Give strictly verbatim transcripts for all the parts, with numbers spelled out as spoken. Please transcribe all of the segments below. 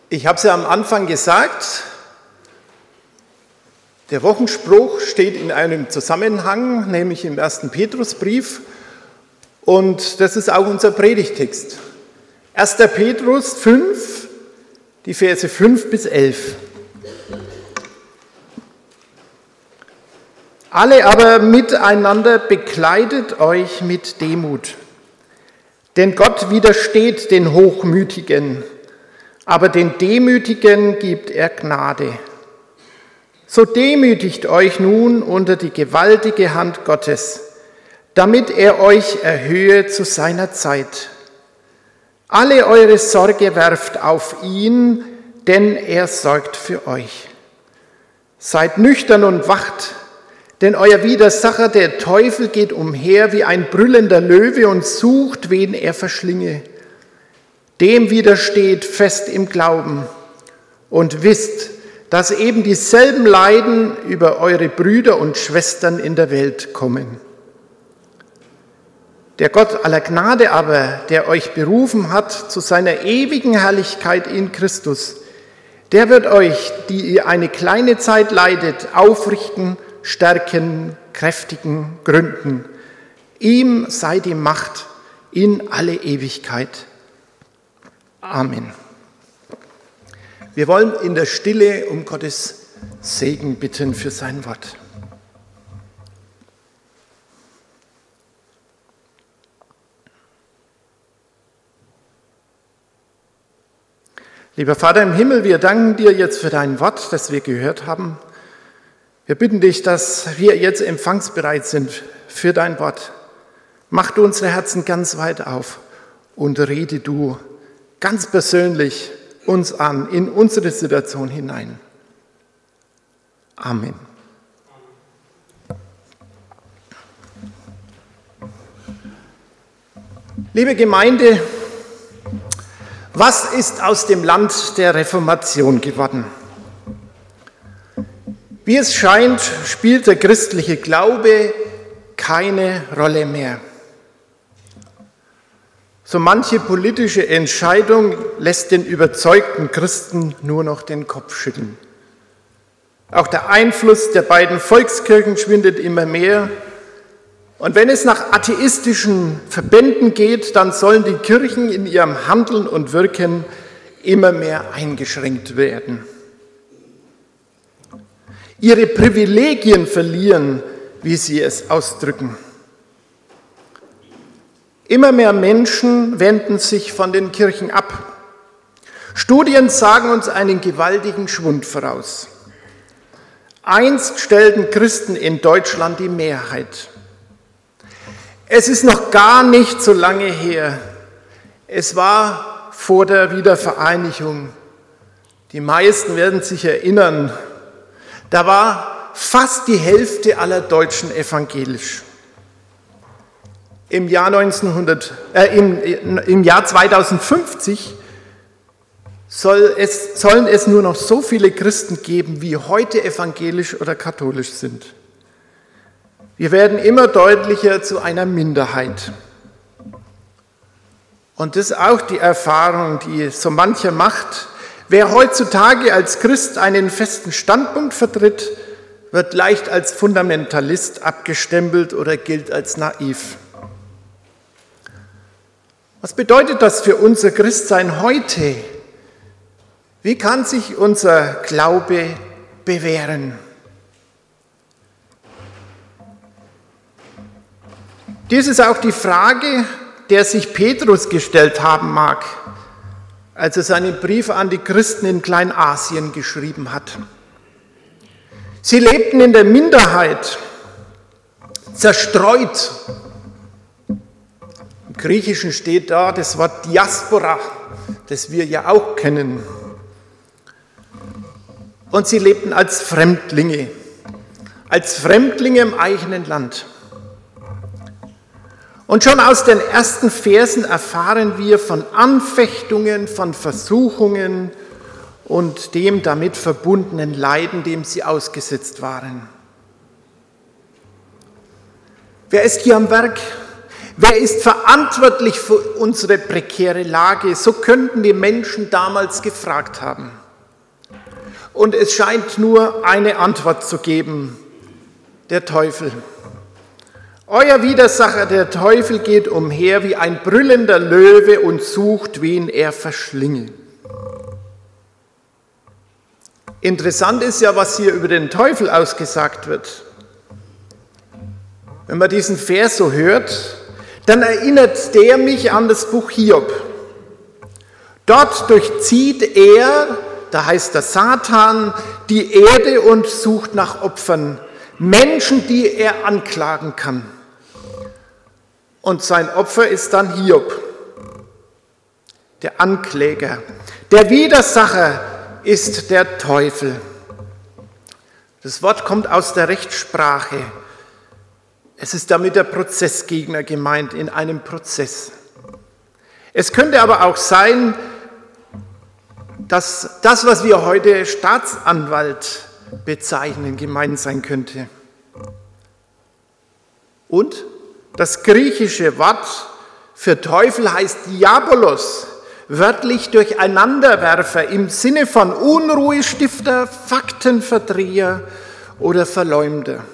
Ich habe es ja am Anfang gesagt, der Wochenspruch steht in einem Zusammenhang, nämlich im ersten Petrusbrief, und das ist auch unser Predigtext. erster Petrus fünf, die Verse fünf bis elf. Alle aber miteinander bekleidet euch mit Demut, denn Gott widersteht den Hochmütigen, aber den Demütigen gibt er Gnade. So demütigt euch nun unter die gewaltige Hand Gottes, damit er euch erhöhe zu seiner Zeit. Alle eure Sorge werft auf ihn, denn er sorgt für euch. Seid nüchtern und wacht, denn euer Widersacher, der Teufel, geht umher wie ein brüllender Löwe und sucht, wen er verschlinge. Dem widersteht fest im Glauben und wisst, dass eben dieselben Leiden über eure Brüder und Schwestern in der Welt kommen. Der Gott aller Gnade aber, der euch berufen hat zu seiner ewigen Herrlichkeit in Christus, der wird euch, die ihr eine kleine Zeit leidet, aufrichten, stärken, kräftigen, gründen. Ihm sei die Macht in alle Ewigkeit. Amen. Wir wollen in der Stille um Gottes Segen bitten für sein Wort. Lieber Vater im Himmel, wir danken dir jetzt für dein Wort, das wir gehört haben. Wir bitten dich, dass wir jetzt empfangsbereit sind für dein Wort. Mach du unsere Herzen ganz weit auf und rede du ganz persönlich uns an, in unsere Situation hinein. Amen. Liebe Gemeinde, was ist aus dem Land der Reformation geworden? Wie es scheint, spielt der christliche Glaube keine Rolle mehr. So manche politische Entscheidung lässt den überzeugten Christen nur noch den Kopf schütteln. Auch der Einfluss der beiden Volkskirchen schwindet immer mehr. Und wenn es nach atheistischen Verbänden geht, dann sollen die Kirchen in ihrem Handeln und Wirken immer mehr eingeschränkt werden. Ihre Privilegien verlieren, wie sie es ausdrücken. Immer mehr Menschen wenden sich von den Kirchen ab. Studien sagen uns einen gewaltigen Schwund voraus. Einst stellten Christen in Deutschland die Mehrheit. Es ist noch gar nicht so lange her. Es war vor der Wiedervereinigung. Die meisten werden sich erinnern, da war fast die Hälfte aller Deutschen evangelisch. Im Jahr, neunzehnhundert, äh, im, im Jahr zweitausendfünfzig soll es, sollen es nur noch so viele Christen geben, wie heute evangelisch oder katholisch sind. Wir werden immer deutlicher zu einer Minderheit. Und das ist auch die Erfahrung, die so mancher macht. Wer heutzutage als Christ einen festen Standpunkt vertritt, wird leicht als Fundamentalist abgestempelt oder gilt als naiv. Was bedeutet das für unser Christsein heute? Wie kann sich unser Glaube bewähren? Dies ist auch die Frage, der sich Petrus gestellt haben mag, als er seinen Brief an die Christen in Kleinasien geschrieben hat. Sie lebten in der Minderheit, zerstreut. Im Griechischen steht da das Wort Diaspora, das wir ja auch kennen. Und sie lebten als Fremdlinge, als Fremdlinge im eigenen Land. Und schon aus den ersten Versen erfahren wir von Anfechtungen, von Versuchungen und dem damit verbundenen Leiden, dem sie ausgesetzt waren. Wer ist hier am Werk? Wer ist verantwortlich für unsere prekäre Lage? So könnten die Menschen damals gefragt haben. Und es scheint nur eine Antwort zu geben: der Teufel. Euer Widersacher, der Teufel, geht umher wie ein brüllender Löwe und sucht, wen er verschlinge. Interessant ist ja, was hier über den Teufel ausgesagt wird. Wenn man diesen Vers so hört, dann erinnert der mich an das Buch Hiob. Dort durchzieht er, da heißt der Satan, die Erde und sucht nach Opfern, Menschen, die er anklagen kann. Und sein Opfer ist dann Hiob, der Ankläger. Der Widersacher ist der Teufel. Das Wort kommt aus der Rechtssprache. Es ist damit der Prozessgegner gemeint, in einem Prozess. Es könnte aber auch sein, dass das, was wir heute Staatsanwalt bezeichnen, gemeint sein könnte. Und das griechische Wort für Teufel heißt Diabolos, wörtlich Durcheinanderwerfer im Sinne von Unruhestifter, Faktenverdreher oder Verleumder.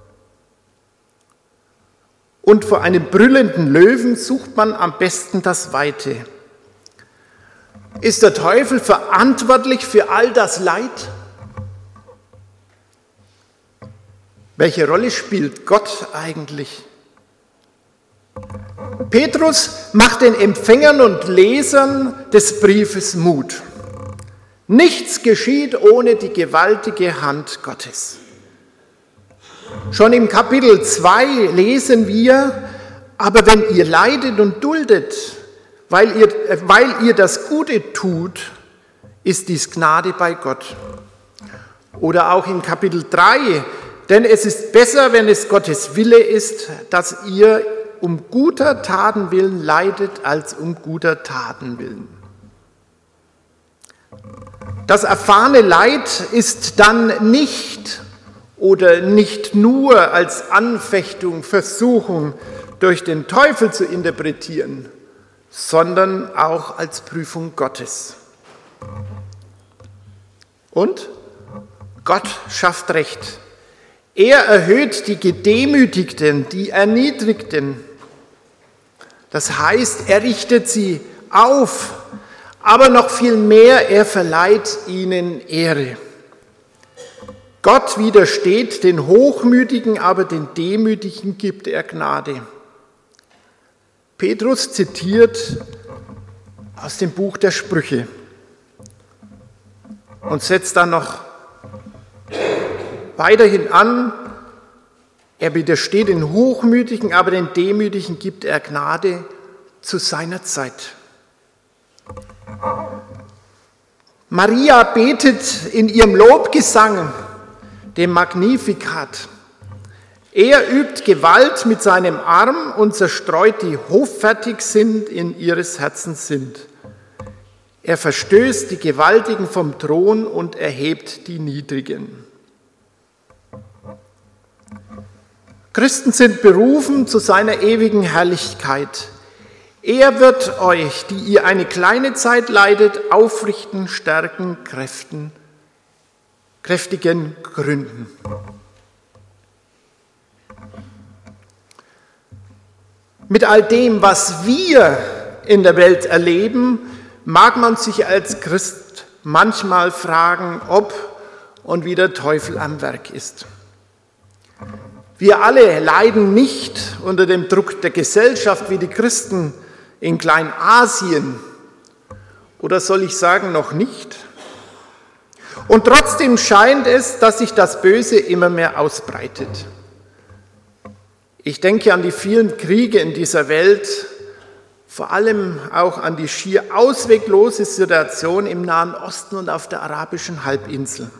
Und vor einem brüllenden Löwen sucht man am besten das Weite. Ist der Teufel verantwortlich für all das Leid? Welche Rolle spielt Gott eigentlich? Petrus macht den Empfängern und Lesern des Briefes Mut. Nichts geschieht ohne die gewaltige Hand Gottes. Schon im Kapitel zwei lesen wir: Aber wenn ihr leidet und duldet, weil ihr, weil ihr das Gute tut, ist dies Gnade bei Gott. Oder auch in Kapitel drei: Denn es ist besser, wenn es Gottes Wille ist, dass ihr um guter Taten willen leidet, als um guter Taten willen. Das erfahrene Leid ist dann nicht oder nicht nur als Anfechtung, Versuchung durch den Teufel zu interpretieren, sondern auch als Prüfung Gottes. Und Gott schafft Recht. Er erhöht die Gedemütigten, die Erniedrigten. Das heißt, er richtet sie auf, aber noch viel mehr, er verleiht ihnen Ehre. Gott widersteht den Hochmütigen, aber den Demütigen gibt er Gnade. Petrus zitiert aus dem Buch der Sprüche und setzt dann noch weiterhin an: Er widersteht den Hochmütigen, aber den Demütigen gibt er Gnade zu seiner Zeit. Maria betet in ihrem Lobgesang, dem Magnificat. Er übt Gewalt mit seinem Arm und zerstreut, die hoffärtig sind, in ihres Herzens sind. Er verstößt die Gewaltigen vom Thron und erhebt die Niedrigen. Christen sind berufen zu seiner ewigen Herrlichkeit. Er wird euch, die ihr eine kleine Zeit leidet, aufrichten, stärken, kräften, kräftigen, gründen. Mit all dem, was wir in der Welt erleben, mag man sich als Christ manchmal fragen, ob und wie der Teufel am Werk ist. Wir alle leiden nicht unter dem Druck der Gesellschaft wie die Christen in Kleinasien. Oder soll ich sagen, noch nicht? Und trotzdem scheint es, dass sich das Böse immer mehr ausbreitet. Ich denke an die vielen Kriege in dieser Welt, vor allem auch an die schier ausweglose Situation im Nahen Osten und auf der arabischen Halbinsel.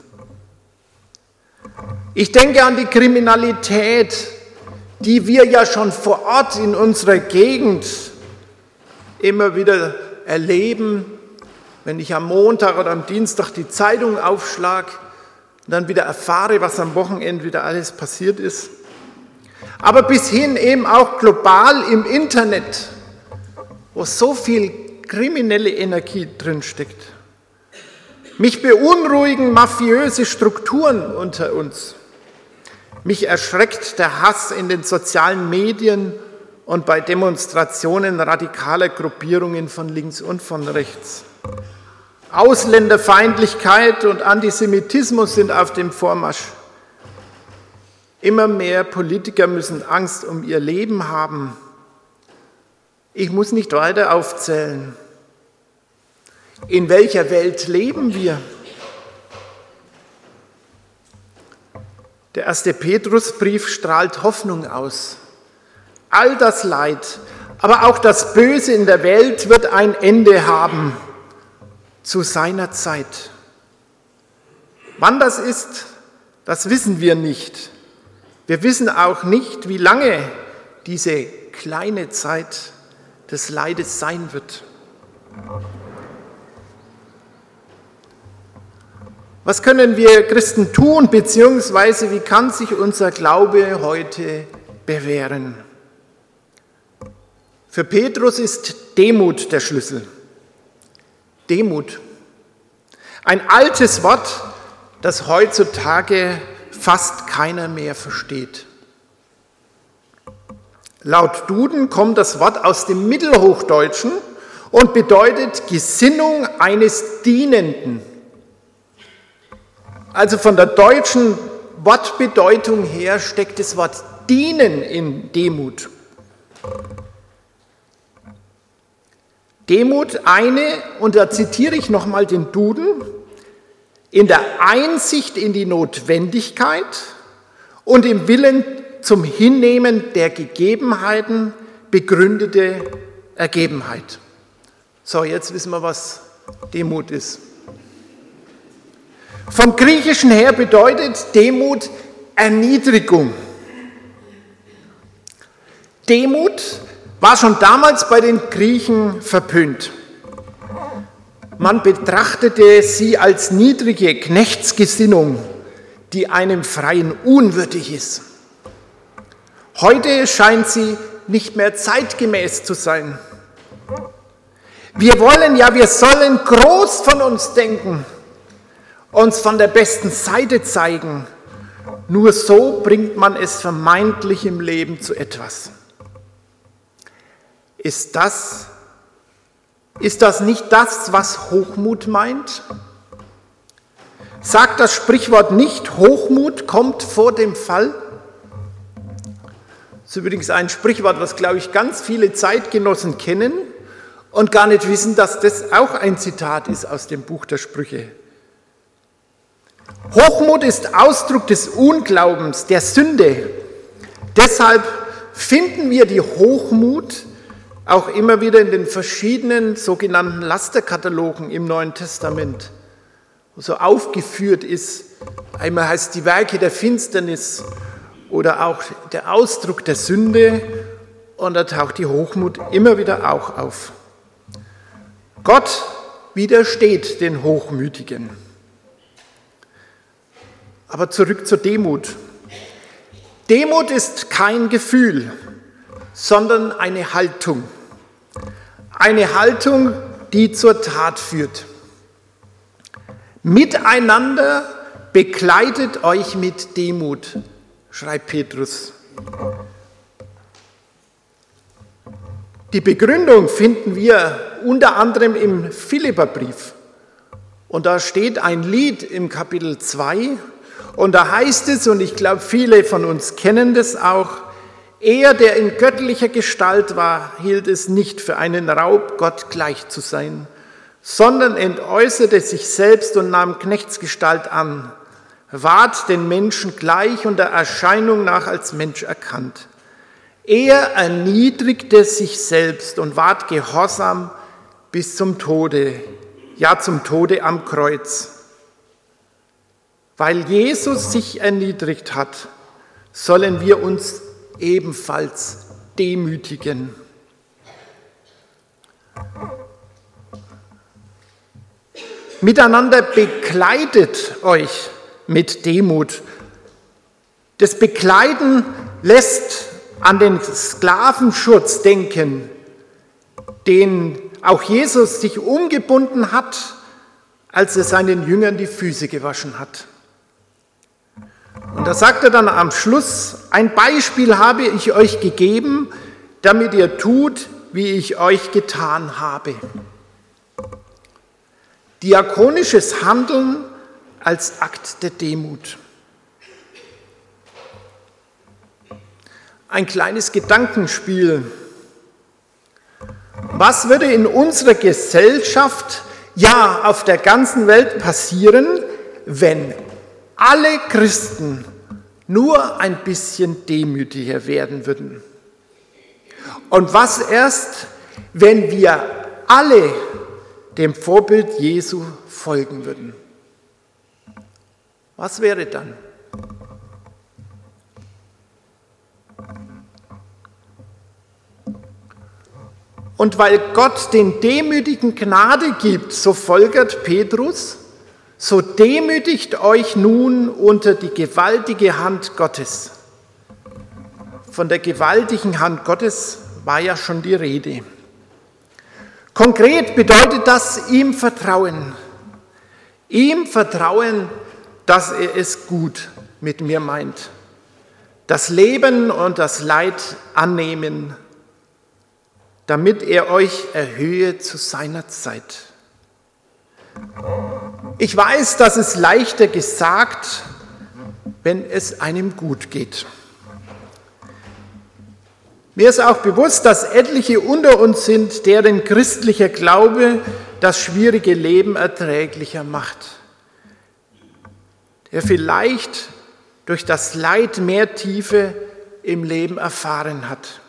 Ich denke an die Kriminalität, die wir ja schon vor Ort in unserer Gegend immer wieder erleben, wenn ich am Montag oder am Dienstag die Zeitung aufschlage und dann wieder erfahre, was am Wochenende wieder alles passiert ist. aber bis hin eben auch global im Internet, wo so viel kriminelle Energie drinsteckt. Mich beunruhigen mafiöse Strukturen unter uns. Mich erschreckt der Hass in den sozialen Medien und bei Demonstrationen radikaler Gruppierungen von links und von rechts. Ausländerfeindlichkeit und Antisemitismus sind auf dem Vormarsch. Immer mehr Politiker müssen Angst um ihr Leben haben. Ich muss nicht weiter aufzählen. In welcher Welt leben wir? Der erste Petrusbrief strahlt Hoffnung aus. All das Leid, aber auch das Böse in der Welt wird ein Ende haben, zu seiner Zeit. Wann das ist, das wissen wir nicht. Wir wissen auch nicht, wie lange diese kleine Zeit des Leides sein wird. Was können wir Christen tun, beziehungsweise wie kann sich unser Glaube heute bewähren? Für Petrus ist Demut der Schlüssel. Demut. Ein altes Wort, das heutzutage fast keiner mehr versteht. Laut Duden kommt das Wort aus dem Mittelhochdeutschen und bedeutet Gesinnung eines Dienenden. Also von der deutschen Wortbedeutung her steckt das Wort dienen in Demut. Demut eine, und da zitiere ich nochmal den Duden, in der Einsicht in die Notwendigkeit und im Willen zum Hinnehmen der Gegebenheiten begründete Ergebenheit. So, jetzt wissen wir, was Demut ist. Vom Griechischen her bedeutet Demut Erniedrigung. Demut war schon damals bei den Griechen verpönt. Man betrachtete sie als niedrige Knechtsgesinnung, die einem Freien unwürdig ist. Heute scheint sie nicht mehr zeitgemäß zu sein. Wir wollen, ja, wir sollen groß von uns denken, uns von der besten Seite zeigen. Nur so bringt man es vermeintlich im Leben zu etwas. Ist das, ist das nicht das, was Hochmut meint? Sagt das Sprichwort nicht, Hochmut kommt vor dem Fall? Das ist übrigens ein Sprichwort, was, glaube ich, ganz viele Zeitgenossen kennen und gar nicht wissen, dass das auch ein Zitat ist aus dem Buch der Sprüche. Hochmut ist Ausdruck des Unglaubens, der Sünde. Deshalb finden wir die Hochmut auch immer wieder in den verschiedenen sogenannten Lasterkatalogen im Neuen Testament, wo so aufgeführt ist, einmal heißt die Werke der Finsternis oder auch der Ausdruck der Sünde, und da taucht die Hochmut immer wieder auch auf. Gott widersteht den Hochmütigen. Aber zurück zur Demut. Demut ist kein Gefühl, sondern eine Haltung. Eine Haltung, die zur Tat führt. Miteinander bekleidet euch mit Demut, schreibt Petrus. Die Begründung finden wir unter anderem im Philipperbrief. Und da steht ein Lied im Kapitel zwei, und da heißt es, und ich glaube, viele von uns kennen das auch, er, der in göttlicher Gestalt war, hielt es nicht für einen Raub, Gott gleich zu sein, sondern entäußerte sich selbst und nahm Knechtsgestalt an, ward den Menschen gleich und der Erscheinung nach als Mensch erkannt. Er erniedrigte sich selbst und ward gehorsam bis zum Tode, ja zum Tode am Kreuz. Weil Jesus sich erniedrigt hat, sollen wir uns ebenfalls demütigen. Miteinander bekleidet euch mit Demut. Das Bekleiden lässt an den Sklavenschutz denken, den auch Jesus sich umgebunden hat, als er seinen Jüngern die Füße gewaschen hat. Und da sagt er dann am Schluss, ein Beispiel habe ich euch gegeben, damit ihr tut, wie ich euch getan habe. Diakonisches Handeln als Akt der Demut. Ein kleines Gedankenspiel. Was würde in unserer Gesellschaft, ja auf der ganzen Welt passieren, wenn alle Christen nur ein bisschen demütiger werden würden? Und was erst, wenn wir alle dem Vorbild Jesu folgen würden? Was wäre dann? Und weil Gott den Demütigen Gnade gibt, so folgert Petrus, so demütigt euch nun unter die gewaltige Hand Gottes. Von der gewaltigen Hand Gottes war ja schon die Rede. Konkret bedeutet das ihm vertrauen. Ihm vertrauen, dass er es gut mit mir meint. Das Leben und das Leid annehmen, damit er euch erhöhe zu seiner Zeit. Ich weiß, dass es leichter gesagt, wenn es einem gut geht. Mir ist auch bewusst, dass etliche unter uns sind, deren christlicher Glaube das schwierige Leben erträglicher macht, der vielleicht durch das Leid mehr Tiefe im Leben erfahren hat.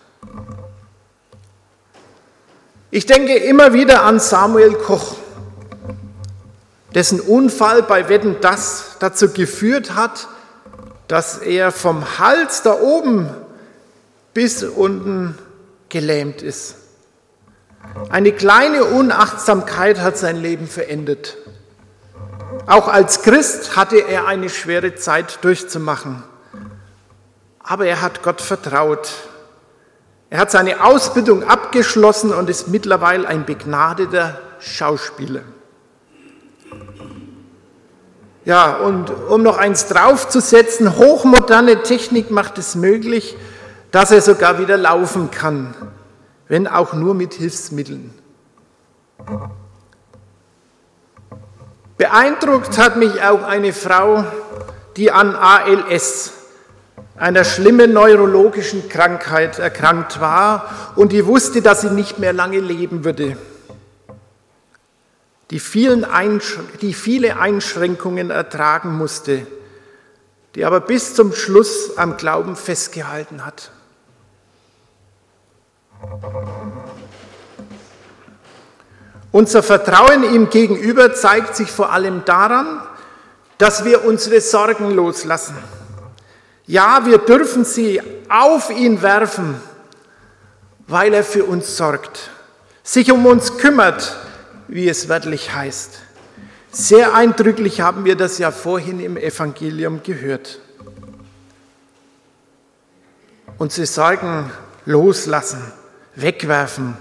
Ich denke immer wieder an Samuel Koch, dessen Unfall bei Wetten, das dazu geführt hat, dass er vom Hals da oben bis unten gelähmt ist. Eine kleine Unachtsamkeit hat sein Leben verändert. Auch als Christ hatte er eine schwere Zeit durchzumachen. Aber er hat Gott vertraut. Er hat seine Ausbildung abgeschlossen und ist mittlerweile ein begnadeter Schauspieler. Ja, und um noch eins draufzusetzen, hochmoderne Technik macht es möglich, dass er sogar wieder laufen kann, wenn auch nur mit Hilfsmitteln. Beeindruckt hat mich auch eine Frau, die an A L S, einer schlimmen neurologischen Krankheit, erkrankt war und die wusste, dass sie nicht mehr lange leben würde. Die, vielen Einsch- die viele Einschränkungen ertragen musste, die aber bis zum Schluss am Glauben festgehalten hat. Unser Vertrauen ihm gegenüber zeigt sich vor allem daran, dass wir unsere Sorgen loslassen. Ja, wir dürfen sie auf ihn werfen, weil er für uns sorgt, sich um uns kümmert, wie es wörtlich heißt. Sehr eindrücklich haben wir das ja vorhin im Evangelium gehört. Unsere Sorgen loslassen, wegwerfen.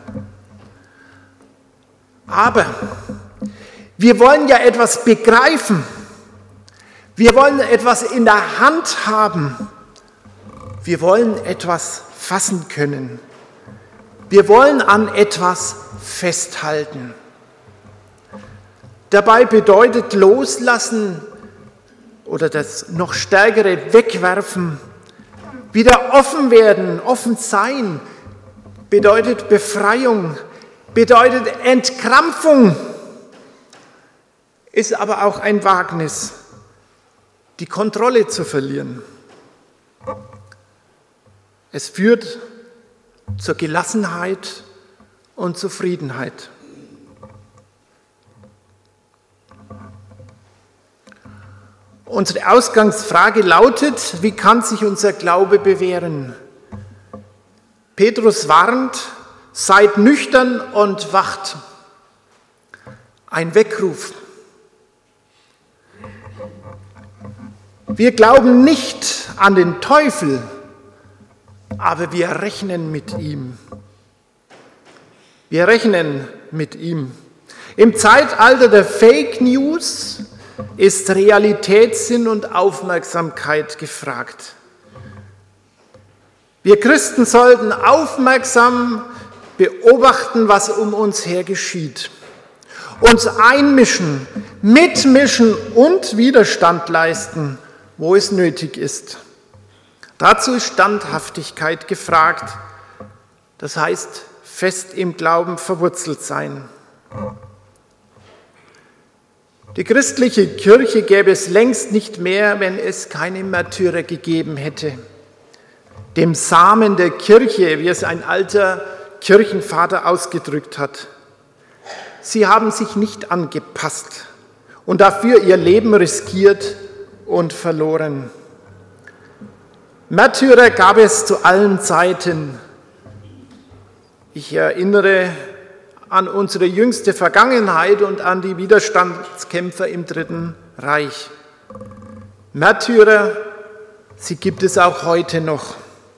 Aber wir wollen ja etwas begreifen. Wir wollen etwas in der Hand haben. Wir wollen etwas fassen können. Wir wollen an etwas festhalten. Dabei bedeutet Loslassen oder das noch stärkere Wegwerfen, wieder offen werden, offen sein, bedeutet Befreiung, bedeutet Entkrampfung, ist aber auch ein Wagnis, die Kontrolle zu verlieren. Es führt zur Gelassenheit und Zufriedenheit. Unsere Ausgangsfrage lautet, wie kann sich unser Glaube bewähren? Petrus warnt, seid nüchtern und wacht. Ein Weckruf. Wir glauben nicht an den Teufel, aber wir rechnen mit ihm. Wir rechnen mit ihm. Im Zeitalter der Fake News ist Realitätssinn und Aufmerksamkeit gefragt. Wir Christen sollten aufmerksam beobachten, was um uns her geschieht. Uns einmischen, mitmischen und Widerstand leisten, wo es nötig ist. Dazu ist Standhaftigkeit gefragt, das heißt fest im Glauben verwurzelt sein. Die christliche Kirche gäbe es längst nicht mehr, wenn es keine Märtyrer gegeben hätte. Dem Samen der Kirche, wie es ein alter Kirchenvater ausgedrückt hat. Sie haben sich nicht angepasst und dafür ihr Leben riskiert und verloren. Märtyrer gab es zu allen Zeiten. Ich erinnere an unsere jüngste Vergangenheit und an die Widerstandskämpfer im Dritten Reich. Märtyrer, sie gibt es auch heute noch.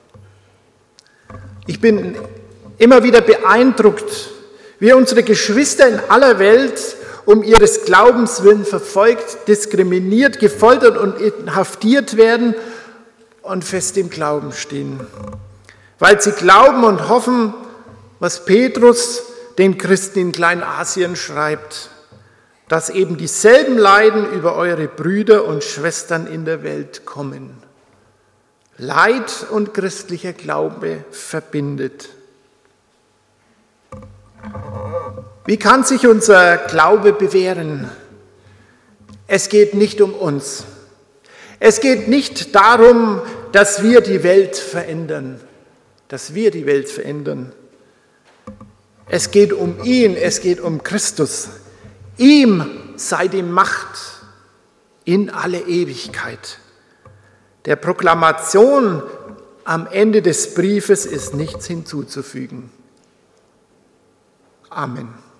Ich bin immer wieder beeindruckt, wie unsere Geschwister in aller Welt um ihres Glaubens willen verfolgt, diskriminiert, gefoltert und inhaftiert werden und fest im Glauben stehen, weil sie glauben und hoffen, was Petrus den Christen in Kleinasien schreibt, dass eben dieselben Leiden über eure Brüder und Schwestern in der Welt kommen. Leid und christlicher Glaube verbindet. Wie kann sich unser Glaube bewähren? Es geht nicht um uns. Es geht nicht darum, dass wir die Welt verändern, dass wir die Welt verändern. Es geht um ihn, es geht um Christus. Ihm sei die Macht in alle Ewigkeit. Der Proklamation am Ende des Briefes ist nichts hinzuzufügen. Amen.